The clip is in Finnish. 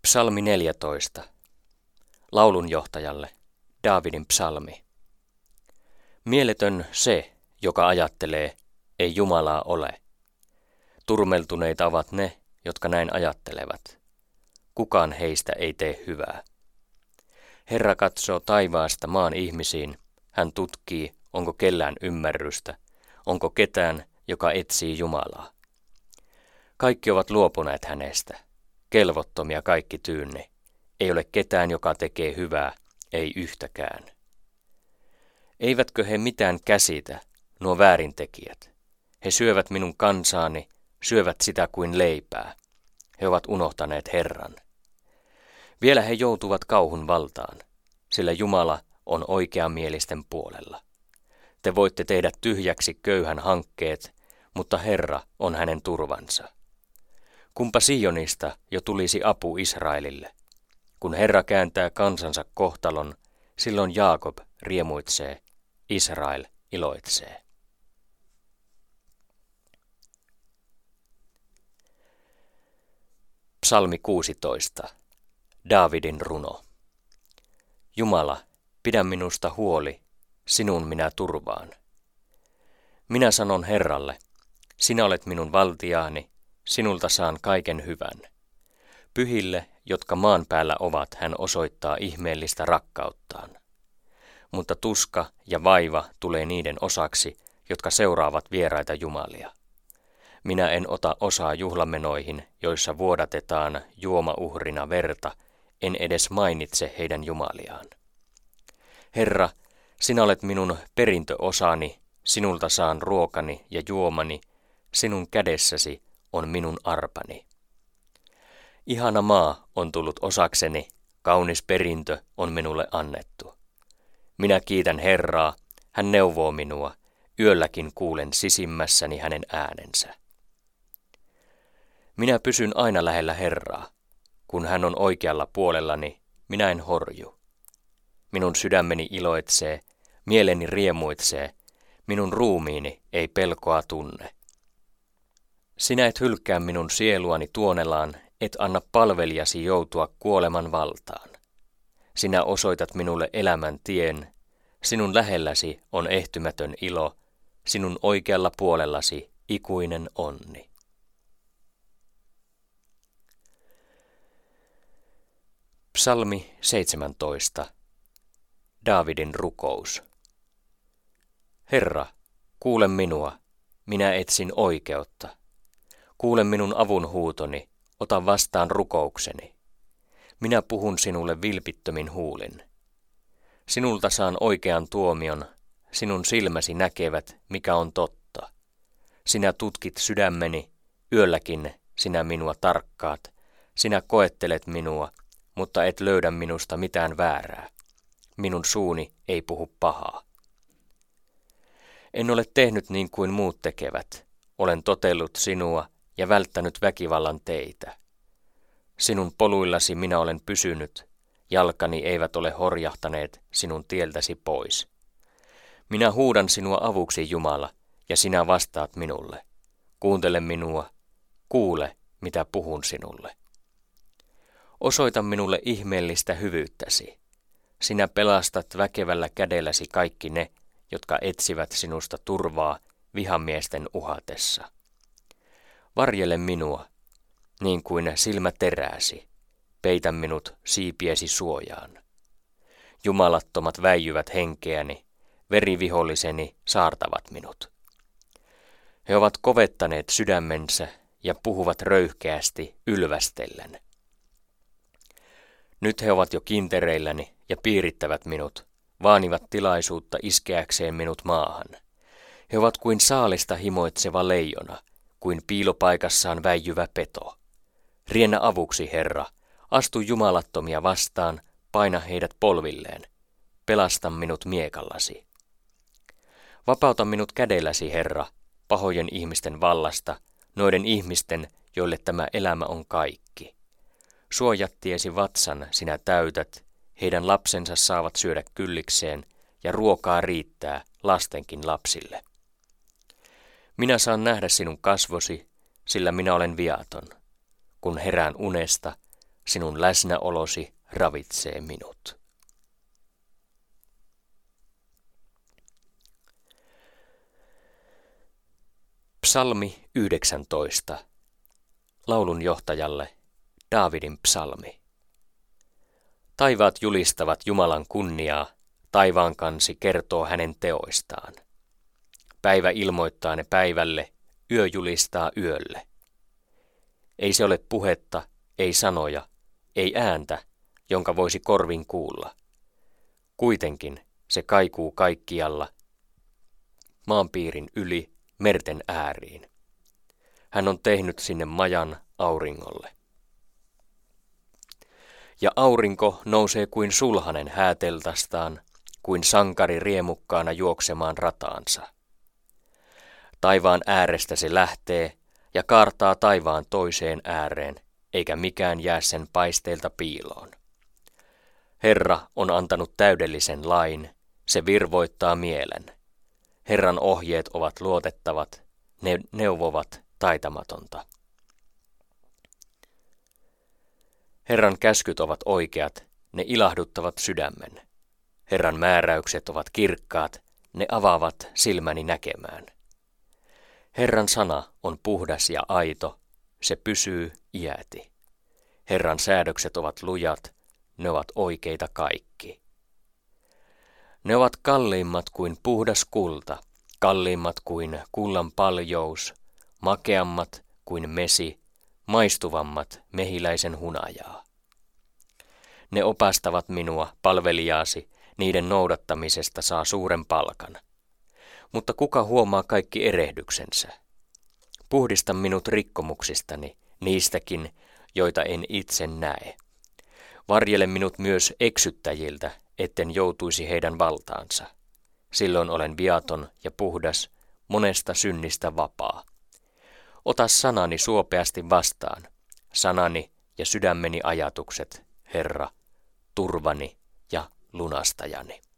Psalmi 14. Laulunjohtajalle, Daavidin psalmi. Mieletön se, joka ajattelee, ei Jumalaa ole. Turmeltuneita ovat ne, jotka näin ajattelevat. Kukaan heistä ei tee hyvää. Herra katsoo taivaasta maan ihmisiin, hän tutkii, onko kellään ymmärrystä, onko ketään, joka etsii Jumalaa. Kaikki ovat luopuneet hänestä, kelvottomia kaikki tyynni, ei ole ketään, joka tekee hyvää, ei yhtäkään. Eivätkö he mitään käsitä, nuo väärintekijät? He syövät minun kansaani, syövät sitä kuin leipää. He ovat unohtaneet Herran. Vielä he joutuvat kauhun valtaan, sillä Jumala on oikeamielisten puolella. Te voitte tehdä tyhjäksi köyhän hankkeet, mutta Herra on hänen turvansa. Kumpa Sionista jo tulisi apu Israelille. Kun Herra kääntää kansansa kohtalon, silloin Jaakob riemuitsee, Israel iloitsee. Psalmi 16. Daavidin runo. Jumala, pidä minusta huoli, sinun minä turvaan. Minä sanon Herralle, sinä olet minun valtiaani, sinulta saan kaiken hyvän. Pyhille, jotka maan päällä ovat, hän osoittaa ihmeellistä rakkauttaan. Mutta tuska ja vaiva tulee niiden osaksi, jotka seuraavat vieraita jumalia. Minä en ota osaa juhlamenoihin, joissa vuodatetaan juomauhrina verta, en edes mainitse heidän jumaliaan. Herra, sinä olet minun perintöosani, sinulta saan ruokani ja juomani, sinun kädessäsi on minun arpani. Ihana maa on tullut osakseni, kaunis perintö on minulle annettu. Minä kiitän Herraa, hän neuvoo minua, yölläkin kuulen sisimmässäni hänen äänensä. Minä pysyn aina lähellä Herraa, kun hän on oikealla puolellani, minä en horju. Minun sydämeni iloitsee, mieleni riemuitsee, minun ruumiini ei pelkoa tunne. Sinä et hylkää minun sieluani tuonelaan, et anna palvelijasi joutua kuoleman valtaan. Sinä osoitat minulle elämän tien, sinun lähelläsi on ehtymätön ilo, sinun oikealla puolellasi ikuinen onni. Psalmi 17. Daavidin rukous. Herra, kuule minua, minä etsin oikeutta. Kuule minun avunhuutoni, ota vastaan rukoukseni. Minä puhun sinulle vilpittömin huulin. Sinulta saan oikean tuomion, sinun silmäsi näkevät, mikä on totta. Sinä tutkit sydämeni, yölläkin sinä minua tarkkaat. Sinä koettelet minua, mutta et löydä minusta mitään väärää. Minun suuni ei puhu pahaa. En ole tehnyt niin kuin muut tekevät. Olen totellut sinua ja välttänyt väkivallan teitä. Sinun poluillasi minä olen pysynyt, jalkani eivät ole horjahtaneet sinun tieltäsi pois. Minä huudan sinua avuksi, Jumala, ja sinä vastaat minulle. Kuuntele minua, kuule, mitä puhun sinulle. Osoita minulle ihmeellistä hyvyyttäsi. Sinä pelastat väkevällä kädelläsi kaikki ne, jotka etsivät sinusta turvaa vihamiesten uhatessa. Varjele minua, niin kuin silmäterääsi, peitä minut siipiesi suojaan. Jumalattomat väijyvät henkeäni, veriviholliseni saartavat minut. He ovat kovettaneet sydämensä ja puhuvat röyhkeästi ylvästellen. Nyt he ovat jo kintereilläni ja piirittävät minut, vaanivat tilaisuutta iskeäkseen minut maahan. He ovat kuin saalista himoitseva leijona, kuin piilopaikassaan väijyvä peto. Riennä avuksi, Herra, astu jumalattomia vastaan, paina heidät polvilleen. Pelasta minut miekallasi. Vapauta minut kädelläsi, Herra, pahojen ihmisten vallasta, noiden ihmisten, joille tämä elämä on kaikki. Suojattiesi vatsan sinä täytät, heidän lapsensa saavat syödä kyllikseen, ja ruokaa riittää lastenkin lapsille. Minä saan nähdä sinun kasvosi, sillä minä olen viaton. Kun herään unesta, sinun läsnäolosi ravitsee minut. Psalmi 19. Laulun johtajalle Daavidin psalmi. Taivaat julistavat Jumalan kunniaa, taivaan kansi kertoo hänen teoistaan. Päivä ilmoittaa ne päivälle, yö julistaa yölle. Ei se ole puhetta, ei sanoja, ei ääntä, jonka voisi korvin kuulla. Kuitenkin se kaikuu kaikkialla, maanpiirin yli, merten ääriin. Hän on tehnyt sinne majan auringolle. Ja aurinko nousee kuin sulhanen hääteltastaan, kuin sankari riemukkaana juoksemaan rataansa. Taivaan äärestä se lähtee ja kaartaa taivaan toiseen ääreen, eikä mikään jää sen paisteilta piiloon. Herra on antanut täydellisen lain, se virvoittaa mielen. Herran ohjeet ovat luotettavat, ne neuvovat taitamatonta. Herran käskyt ovat oikeat, ne ilahduttavat sydämen. Herran määräykset ovat kirkkaat, ne avaavat silmäni näkemään. Herran sana on puhdas ja aito, se pysyy iäti. Herran säädökset ovat lujat, ne ovat oikeita kaikki. Ne ovat kalliimmat kuin puhdas kulta, kalliimmat kuin kullan paljous, makeammat kuin mesi, maistuvammat mehiläisen hunajaa. Ne opastavat minua, palvelijaasi, niiden noudattamisesta saa suuren palkan. Mutta kuka huomaa kaikki erehdyksensä? Puhdista minut rikkomuksistani, niistäkin, joita en itse näe. Varjele minut myös eksyttäjiltä, etten joutuisi heidän valtaansa. Silloin olen viaton ja puhdas, monesta synnistä vapaa. Ota sanani suopeasti vastaan, sanani ja sydämeni ajatukset, Herra, turvani ja lunastajani.